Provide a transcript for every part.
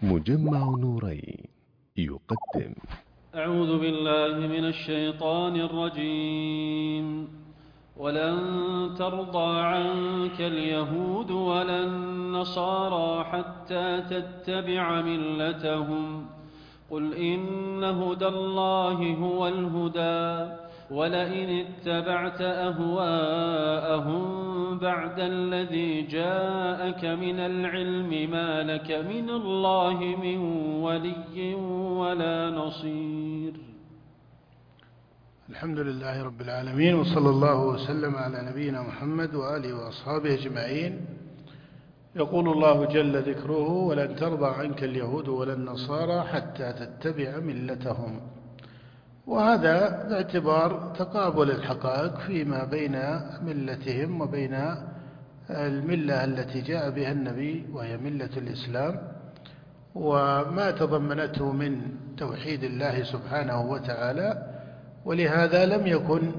مجمع نورين يقدم. أعوذ بالله من الشيطان الرجيم. ولن ترضى عنك اليهود ولا النصارى حتى تتبع ملتهم قل إن هدى الله هو الهدى ولئن اتبعت أهواءهم بعد الذي جاءك من العلم ما لك من الله من ولي ولا نصير. الحمد لله رب العالمين، وصلى الله وسلم على نبينا محمد وآله وأصحابه أجمعين. يقول الله جل ذكره: ولن ترضى عنك اليهود ولا النصارى حتى تتبع ملتهم. وهذا باعتبار تقابل الحقائق فيما بين ملتهم وبين الملة التي جاء بها النبي وهي ملة الإسلام، وما تضمنته من توحيد الله سبحانه وتعالى. ولهذا لم يكن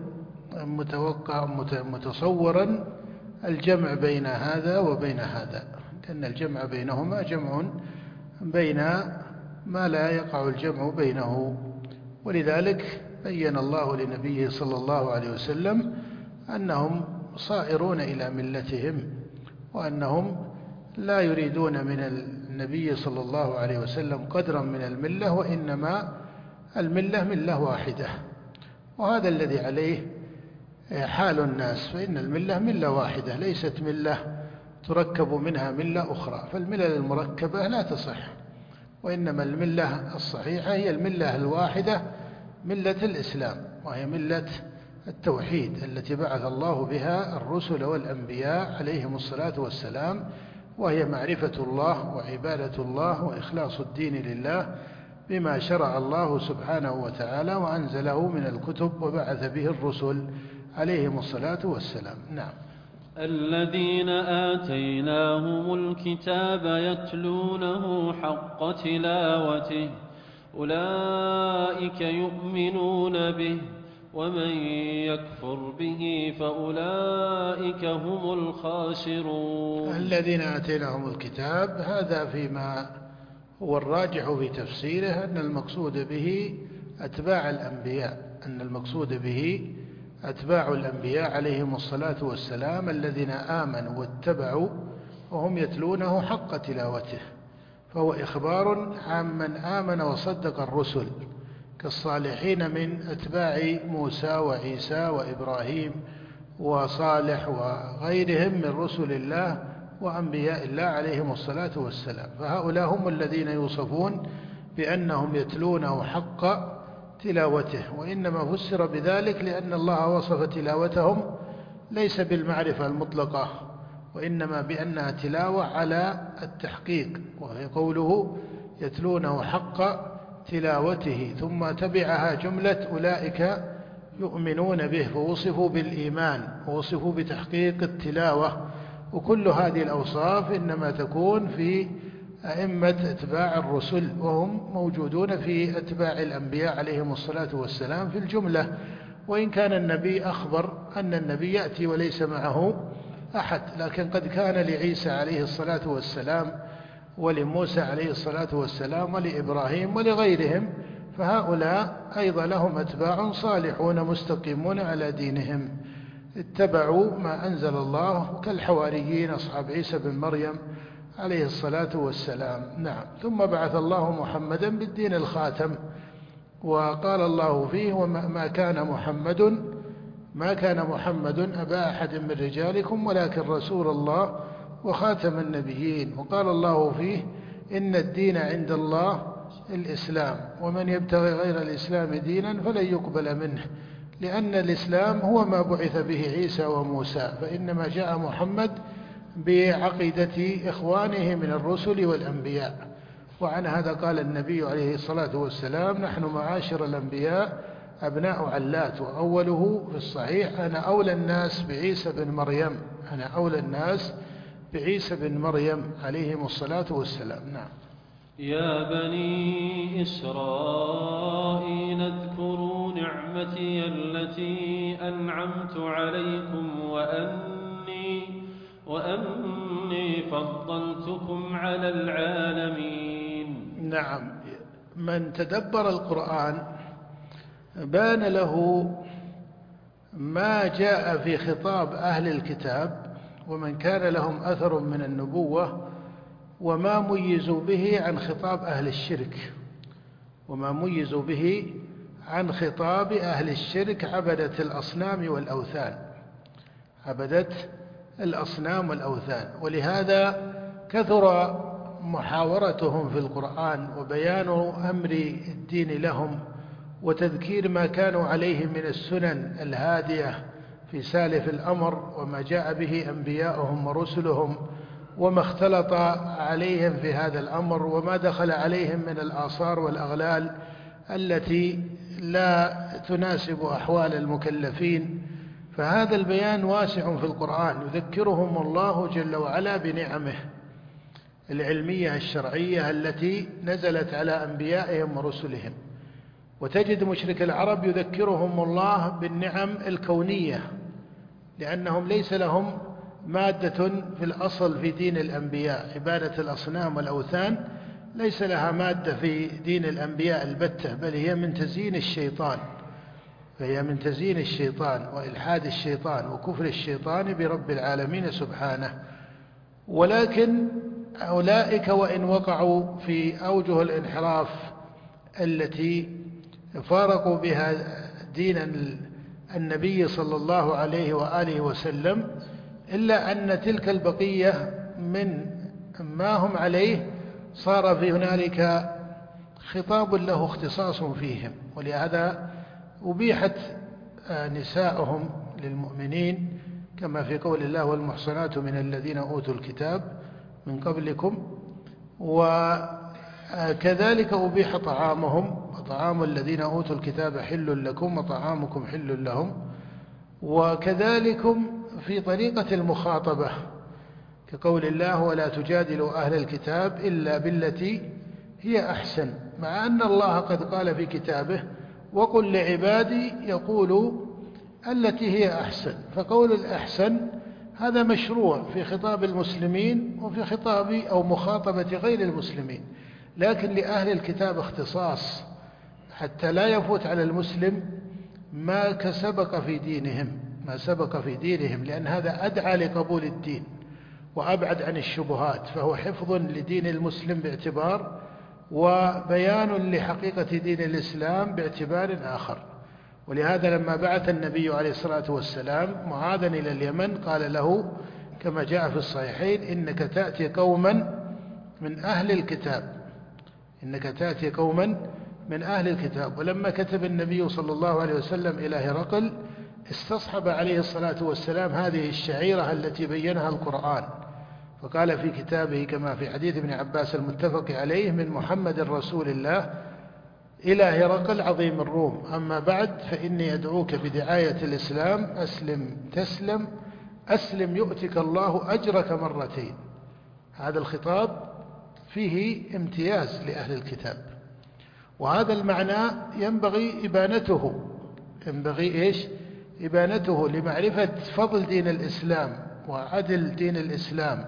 متصورا الجمع بين هذا وبين هذا، لأن الجمع بينهما جمع بين ما لا يقع الجمع بينه. ولذلك بين الله لنبيه صلى الله عليه وسلم أنهم صائرون إلى ملتهم، وأنهم لا يريدون من النبي صلى الله عليه وسلم قدرا من الملة، وإنما الملة ملة واحدة. وهذا الذي عليه حال الناس، فإن الملة ملة واحدة، ليست ملة تركب منها ملة أخرى، فالملل المركبة لا تصح، وإنما الملة الصحيحة هي الملة الواحدة، ملة الإسلام، وهي ملة التوحيد التي بعث الله بها الرسل والأنبياء عليهم الصلاة والسلام، وهي معرفة الله وعبادة الله وإخلاص الدين لله بما شرع الله سبحانه وتعالى وأنزله من الكتب وبعث به الرسل عليهم الصلاة والسلام. نعم. الذين آتيناهم الكتاب يتلونه حق تلاوته أولئك يؤمنون به ومن يكفر به فأولئك هم الخاسرون. الذين آتيناهم الكتاب، هذا فيما هو الراجح في تفسيره أن المقصود به أتباع الأنبياء، أن المقصود به أتباع الأنبياء عليهم الصلاة والسلام الذين آمنوا واتبعوا وهم يتلونه حق تلاوته، فهو إخبار عمن آمن وصدق الرسل كالصالحين من أتباع موسى وعيسى وإبراهيم وصالح وغيرهم من رسل الله وأنبياء الله عليهم الصلاة والسلام. فهؤلاء هم الذين يوصفون بأنهم يتلونه حق تلاوته، وإنما فسر بذلك لأن الله وصف تلاوتهم ليس بالمعرفة المطلقة، وإنما بأنها تلاوة على التحقيق، وهي قوله يتلونه حق تلاوته، ثم تبعها جملة أولئك يؤمنون به، فوصفوا بالإيمان ووصفوا بتحقيق التلاوة. وكل هذه الأوصاف إنما تكون في أئمة أتباع الرسل، وهم موجودون في أتباع الأنبياء عليهم الصلاة والسلام في الجملة، وإن كان النبي أخبر أن النبي يأتي وليس معه أحد، لكن قد كان لعيسى عليه الصلاة والسلام ولموسى عليه الصلاة والسلام ولإبراهيم ولغيرهم، فهؤلاء أيضا لهم أتباع صالحون مستقيمون على دينهم، اتبعوا ما أنزل الله كالحواريين أصحاب عيسى بن مريم عليه الصلاة والسلام. نعم. ثم بعث الله محمدا بالدين الخاتم، وقال الله فيه: ما كان محمد أبا أحد من رجالكم ولكن رسول الله وخاتم النبيين. وقال الله فيه: إن الدين عند الله الإسلام ومن يبتغي غير الإسلام دينا فلن يقبل منه، لأن الإسلام هو ما بعث به عيسى وموسى، فإنما جاء محمد بعقيدة إخوانه من الرسل والأنبياء. وعن هذا قال النبي عليه الصلاة والسلام: نحن معاشر الأنبياء أبناء علات، وأوله في الصحيح: أنا أولى الناس بعيسى بن مريم، أنا أولى الناس بعيسى بن مريم عليهم الصلاة والسلام. نعم. يا بني إسرائيل اذكروا نعمتي التي أنعمت عليكم وأني فضلتكم على العالمين. نعم. من تدبر القرآن بان له ما جاء في خطاب أهل الكتاب ومن كان لهم أثر من النبوة، وما ميزوا به عن خطاب أهل الشرك، وما ميزوا به عن خطاب أهل الشرك عبدة الأصنام والأوثان، عبدة الأصنام والأوثان. ولهذا كثر محاورتهم في القرآن وبيان أمر الدين لهم وتذكير ما كانوا عليه من السنن الهادية في سالف الأمر وما جاء به أنبياؤهم ورسلهم، وما اختلط عليهم في هذا الأمر، وما دخل عليهم من الآثار والأغلال التي لا تناسب أحوال المكلفين. فهذا البيان واسع في القرآن، يذكرهم الله جل وعلا بنعمه العلمية الشرعية التي نزلت على أنبيائهم ورسلهم. وتجد مشرك العرب يذكرهم الله بالنعم الكونية، لأنهم ليس لهم مادة في الأصل في دين الأنبياء. عبادة الأصنام والأوثان ليس لها مادة في دين الأنبياء البتة، بل هي من تزيين الشيطان، فهي من تزيين الشيطان وإلحاد الشيطان وكفر الشيطان برب العالمين سبحانه. ولكن أولئك وإن وقعوا في أوجه الانحراف التي فارقوا بها دين النبي صلى الله عليه وآله وسلم، إلا أن تلك البقية من ما هم عليه صار في هنالك خطاب له اختصاص فيهم. ولهذا أبيحت نساءهم للمؤمنين كما في قول الله والمحصنات من الذين أوتوا الكتاب من قبلكم، وكذلك أبيح طعامهم، وطعام الذين أوتوا الكتاب حل لكم وطعامكم حل لهم. وكذلكم في طريقة المخاطبة كقول الله ولا تجادلوا أهل الكتاب إلا بالتي هي أحسن، مع أن الله قد قال في كتابه وقل لعبادي يقولوا التي هي أحسن. فقول الأحسن هذا مشروع في خطاب المسلمين وفي خطاب أو مخاطبة غير المسلمين، لكن لأهل الكتاب اختصاص حتى لا يفوت على المسلم ما سبق في دينهم، لأن هذا أدعى لقبول الدين وأبعد عن الشبهات، فهو حفظ لدين المسلم باعتبار، وبيان لحقيقة دين الإسلام باعتبار آخر. ولهذا لما بعث النبي عليه الصلاة والسلام معاذا إلى اليمن قال له كما جاء في الصحيحين إنك تأتي قوما من أهل الكتاب، إنك تأتي قوما من أهل الكتاب. ولما كتب النبي صلى الله عليه وسلم إلى هرقل استصحب عليه الصلاة والسلام هذه الشعيرة التي بينها القرآن، فقال في كتابه كما في حديث ابن عباس المتفق عليه من محمد رسول الله إلى هرقل عظيم الروم، أما بعد فإني أدعوك بدعاية الإسلام أسلم تسلم، أسلم يؤتك الله أجرك مرتين. هذا الخطاب فيه امتياز لأهل الكتاب، وهذا المعنى ينبغي إبانته لمعرفة فضل دين الإسلام وعدل دين الإسلام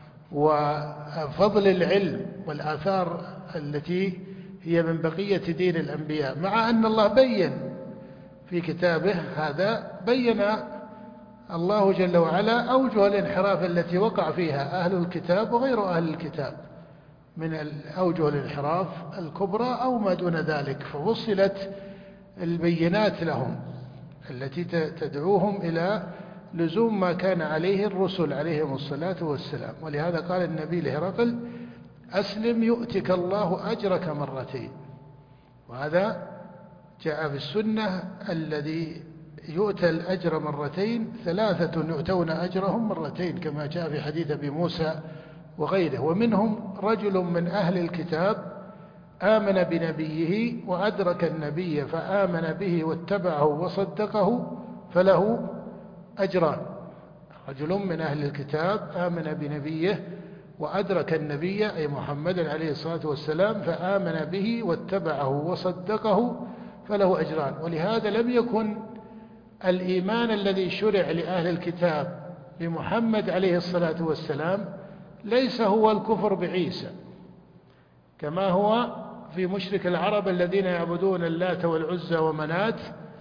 وفضل العلم والآثار التي هي من بقية دين الأنبياء، مع أن الله بين في كتابه هذا، بين الله جل وعلا أوجه الانحراف التي وقع فيها أهل الكتاب وغير أهل الكتاب من أوجه الانحراف الكبرى أو ما دون ذلك، فوصلت البينات لهم التي تدعوهم إلى لزوم ما كان عليه الرسل عليهم الصلاة والسلام. ولهذا قال النبي لهرقل أسلم يؤتك الله أجرك مرتين. وهذا جاء في السنة الذي يؤتى الأجر مرتين 3 يؤتون أجرهم مرتين كما جاء في حديث أبي موسى وغيره. ومنهم رجل من أهل الكتاب آمن بنبيه وأدرك النبي فآمن به واتبعه وصدقه فله أجران. رجل من أهل الكتاب آمن بنبيه وأدرك النبي أي محمد عليه الصلاة والسلام فآمن به واتبعه وصدقه فله أجران. ولهذا لم يكن الإيمان الذي شرع لأهل الكتاب بمحمد عليه الصلاة والسلام ليس هو الكفر بعيسى، كما هو في مشرك العرب الذين يعبدون اللات والعزى ومنات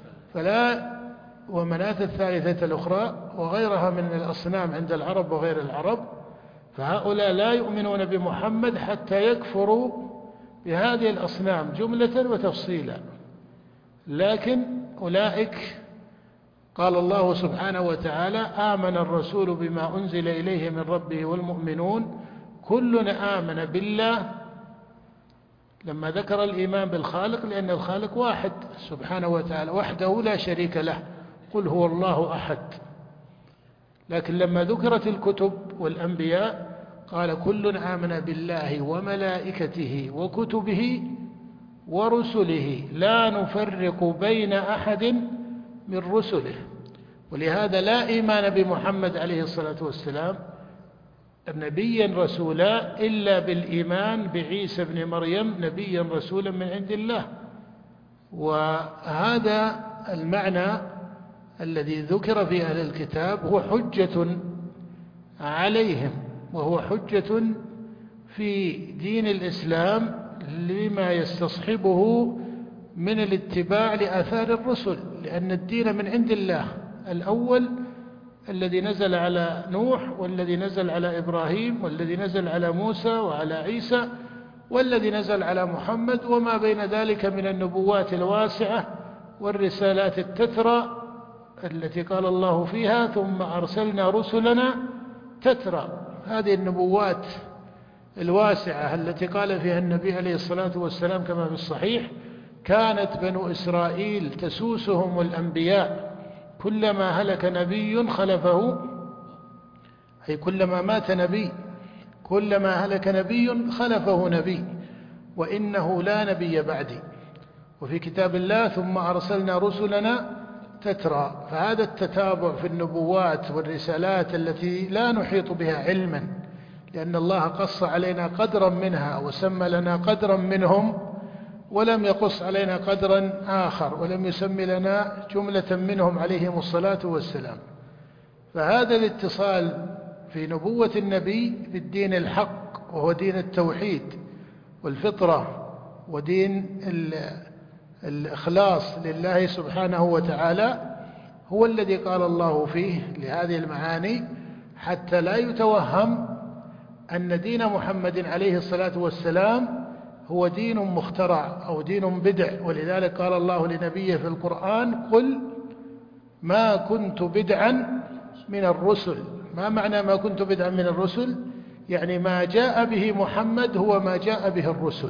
ومنات الثالثة الأخرى وغيرها من الأصنام عند العرب وغير العرب، فهؤلاء لا يؤمنون بمحمد حتى يكفروا بهذه الأصنام جملة وتفصيلا. لكن أولئك قال الله سبحانه وتعالى: آمن الرسول بما أنزل إليه من ربه والمؤمنون كل آمن بالله، لما ذكر الإيمان بالخالق لأن الخالق واحد سبحانه وتعالى وحده لا شريك له، قل هو الله أحد. لكن لما ذكرت الكتب والأنبياء قال: كل آمن بالله وملائكته وكتبه ورسله لا نفرق بين أحد من رسله. ولهذا لا إيمان بمحمد عليه الصلاة والسلام نبيا رسولا إلا بالإيمان بعيسى بن مريم نبيا رسولا من عند الله. وهذا المعنى الذي ذكر في أهل الكتاب هو حجة عليهم، وهو حجة في دين الإسلام لما يستصحبه من الاتباع لآثار الرسل، لأن الدين من عند الله الأول الذي نزل على نوح، والذي نزل على إبراهيم، والذي نزل على موسى وعلى عيسى، والذي نزل على محمد، وما بين ذلك من النبوات الواسعة والرسالات التترى التي قال الله فيها: ثم أرسلنا رسلنا تترى. هذه النبوات الواسعة التي قال فيها النبي عليه الصلاة والسلام كما في الصحيح: كانت بنو إسرائيل تسوسهم الأنبياء، كلما هلك نبي خلفه، أي كلما مات نبي، كلما هلك نبي خلفه نبي، وإنه لا نبي بعدي. وفي كتاب الله: ثم أرسلنا رسلنا تترى. فهذا التتابع في النبوات والرسالات التي لا نحيط بها علما، لأن الله قص علينا قدرا منها وسمى لنا قدرا منهم، ولم يقص علينا قدرا آخر، ولم يسمي لنا جملة منهم عليهم الصلاة والسلام. فهذا الاتصال في نبوة النبي بالدين الحق، وهو دين التوحيد والفطرة ودين الإخلاص لله سبحانه وتعالى، هو الذي قال الله فيه لهذه المعاني حتى لا يتوهم أن دين محمد عليه الصلاة والسلام هو دين مخترع أو دين بدع. ولذلك قال الله لنبيه في القرآن: قل ما كنت بدعا من الرسل. ما معنى ما كنت بدعا من الرسل؟ يعني ما جاء به محمد هو ما جاء به الرسل.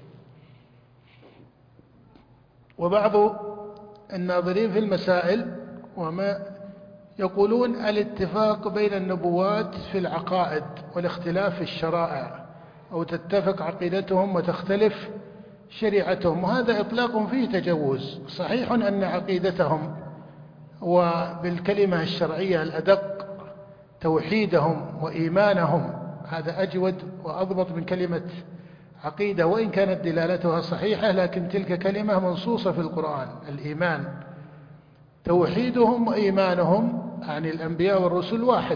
وبعض الناظرين في المسائل وما يقولون الاتفاق بين النبوات في العقائد والاختلاف في الشرائع، أو تتفق عقيدتهم وتختلف شريعتهم، وهذا إطلاق فيه تجوز. صحيح أن عقيدتهم وبالكلمة الشرعية الأدق توحيدهم وإيمانهم هذا أجود وأضبط من كلمة عقيدة، وإن كانت دلالتها صحيحة، لكن تلك كلمة منصوصة في القرآن. الإيمان توحيدهم وإيمانهم عن الأنبياء والرسل واحد،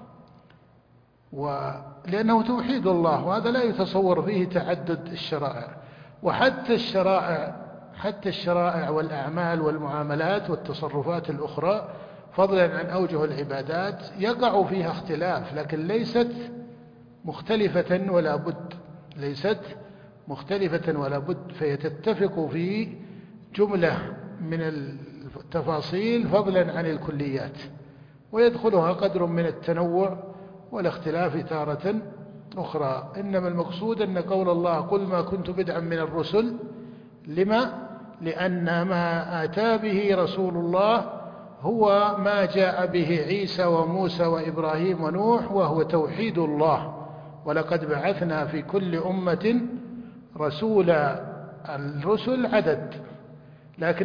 لأنه توحيد الله، وهذا لا يتصور فيه تعدد الشرائع. وحتى الشرائع والأعمال والمعاملات والتصرفات الأخرى فضلا عن أوجه العبادات يقع فيها اختلاف، لكن ليست مختلفة ولا بد، ليست مختلفة ولا بد، فيتتفق في جملة من التفاصيل فضلا عن الكليات، ويدخلها قدر من التنوع والاختلاف تارة أخرى. إنما المقصود أن قول الله: قل ما كنت بدعا من الرسل، لما؟ لأن ما آتى به رسول الله هو ما جاء به عيسى وموسى وإبراهيم ونوح، وهو توحيد الله. ولقد بعثنا في كل أمة رسولا. الرسل عدد، لكن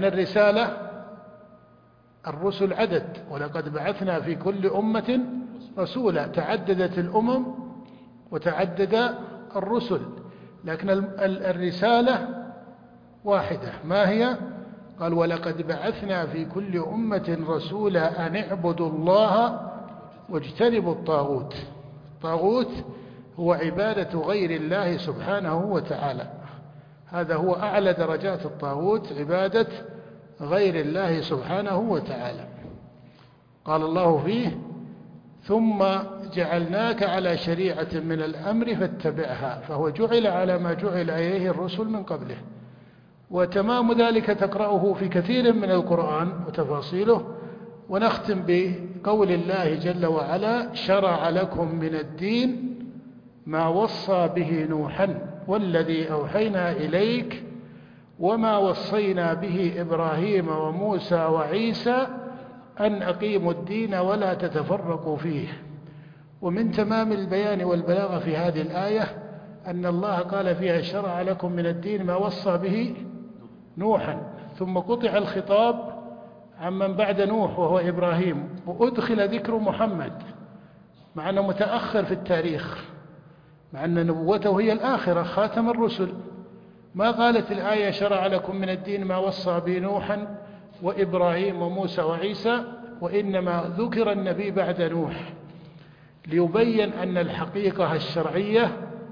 الرسل عدد. ولقد بعثنا في كل أمة رسولا، تعددت الأمم وتعدد الرسل، لكن الرسالة واحدة. ما هي؟ قال: ولقد بعثنا في كل أمة رسولا أن اعبدوا الله واجتنبوا الطاغوت. الطاغوت هو عبادة غير الله سبحانه وتعالى. هذا هو أعلى درجات الطاغوت، عبادة غير الله سبحانه وتعالى. قال الله فيه: ثم جعلناك على شريعة من الأمر فاتبعها، فهو جعل على ما جعل إليه الرسل من قبله. وتمام ذلك تقرأه في كثير من القرآن وتفاصيله. ونختم بقول الله جل وعلا: شرع لكم من الدين ما وصى به نوحا والذي أوحينا إليك وما وصينا به إبراهيم وموسى وعيسى أن أقيموا الدين ولا تتفرقوا فيه. ومن تمام البيان والبلاغة في هذه الآية أن الله قال فيها: شرع لكم من الدين ما وصى به نوحا، ثم قطع الخطاب عمن بعد نوح وهو إبراهيم، وأدخل ذكر محمد مع أنه متأخر في التاريخ، مع أن نبوته هي الآخرة خاتم الرسل. ما قالت الآية: شرع لكم من الدين ما وصى به نوحا وإبراهيم وموسى وعيسى، وإنما ذكر النبي بعد نوح ليبين أن الحقيقة الشرعية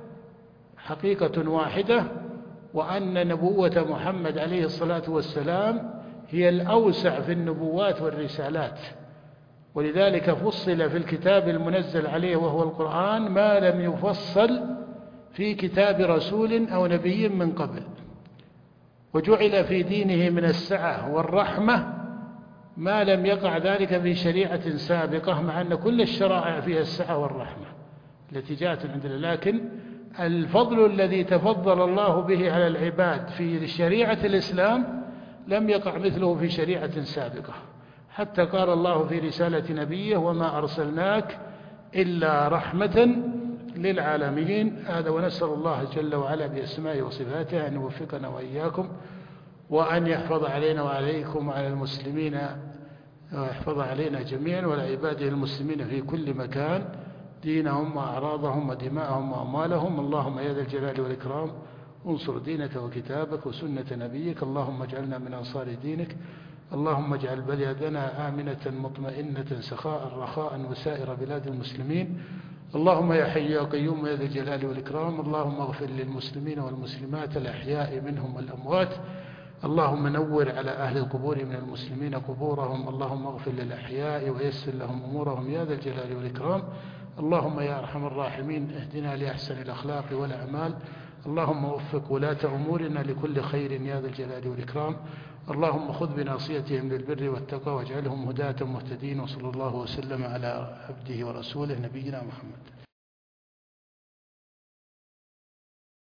حقيقة واحدة، وأن نبوة محمد عليه الصلاة والسلام هي الأوسع في النبوات والرسالات. ولذلك فصل في الكتاب المنزل عليه وهو القرآن ما لم يفصل في كتاب رسول أو نبي من قبل. وجعل في دينه من السعة والرحمة ما لم يقع ذلك في شريعة سابقة، مع أن كل الشرائع فيها السعة والرحمة التي جاءت عندنا، لكن الفضل الذي تفضل الله به على العباد في شريعة الإسلام لم يقع مثله في شريعة سابقة. حتى قال الله في رسالة نبيه: وما أرسلناك إلا رحمة للعالمين. هذا ونسأل الله جل وعلا بأسمائه وصفاته أن يوفقنا وإياكم، وأن يحفظ علينا وعليكم وعلى المسلمين، ويحفظ علينا جميعا وعلى عباده المسلمين في كل مكان دينهم وأعراضهم ودماءهم وأموالهم. اللهم يا ذا الجلال والإكرام انصر دينك وكتابك وسنة نبيك. اللهم اجعلنا من أنصار دينك. اللهم اجعل بلادنا آمنة مطمئنة سخاء رخاء وسائر بلاد المسلمين. اللهم يا حي يا قيوم يا ذا الجلال والإكرام، اللهم اغفر للمسلمين والمسلمات الأحياء منهم والأموات. اللهم نور على أهل القبور من المسلمين قبورهم. اللهم اغفر للأحياء ويسر لهم أمورهم يا ذا الجلال والإكرام. اللهم يا أرحم الراحمين اهدنا لأحسن الأخلاق والأعمال. اللهم وفق ولاة أمورنا لكل خير يا ذا الجلال والإكرام. اللهم خذ بناصيتهم للبر والتقوى واجعلهم هداة مهتدين. وصلى الله وسلم على عبده ورسوله نبينا محمد.